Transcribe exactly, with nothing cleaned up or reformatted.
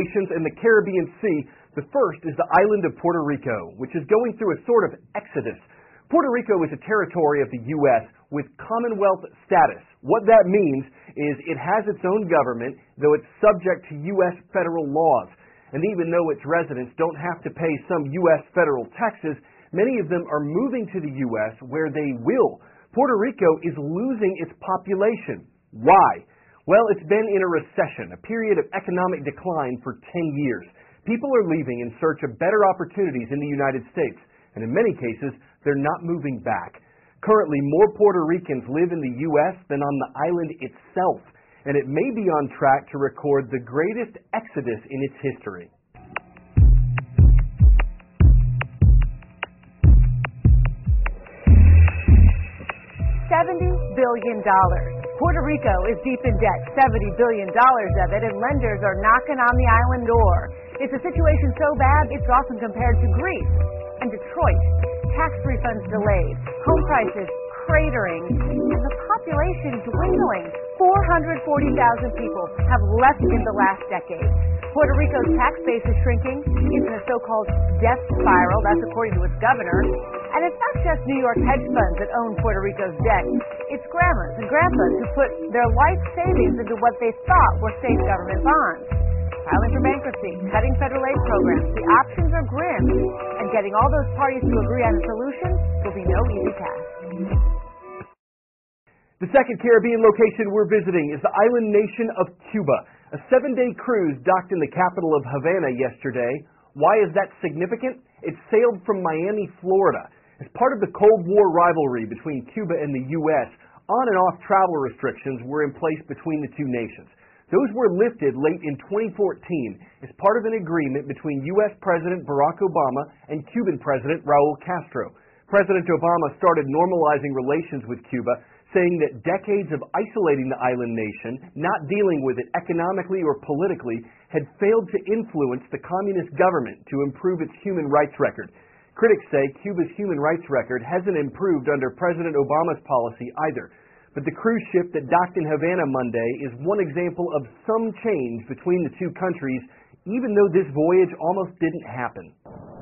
nations in the Caribbean Sea. The first is the island of Puerto Rico, which is going through a sort of exodus. Puerto Rico is a territory of the U S with Commonwealth status. What that means is it has its own government, though it's subject to U S federal laws. And even though its residents don't have to pay some U S federal taxes, many of them are moving to the U S where they will. Puerto Rico is losing its population. Why? Well, it's been in a recession, a period of economic decline for ten years. People are leaving in search of better opportunities in the United States, and in many cases, they're not moving back. Currently, more Puerto Ricans live in the U S than on the island itself, and it may be on track to record the greatest exodus in its history. seventy billion dollars. Puerto Rico is deep in debt, seventy billion dollars of it, and lenders are knocking on the island door. It's a situation so bad, it's often compared to Greece and Detroit. Tax refunds delayed, home prices cratering, and the population dwindling. four hundred forty thousand people have left in the last decade. Puerto Rico's tax base is shrinking. It's in a so-called death spiral, that's according to its governor. And it's not just New York hedge funds that own Puerto Rico's debt. It's grandmas and grandpas who put their life savings into what they thought were safe government bonds. Filing for bankruptcy, cutting federal aid programs, the options are grim, and getting all those parties to agree on a solution will be no easy task. The second Caribbean location we're visiting is the island nation of Cuba. A seven-day cruise docked in the capital of Havana yesterday. Why is that significant? It sailed from Miami, Florida. As part of the Cold War rivalry between Cuba and the U S, on and off travel restrictions were in place between the two nations. Those were lifted late in twenty fourteen as part of an agreement between U S President Barack Obama and Cuban President Raul Castro. President Obama started normalizing relations with Cuba, saying that decades of isolating the island nation, not dealing with it economically or politically, had failed to influence the communist government to improve its human rights record. Critics say Cuba's human rights record hasn't improved under President Obama's policy either. But the cruise ship that docked in Havana Monday is one example of some change between the two countries, even though this voyage almost didn't happen.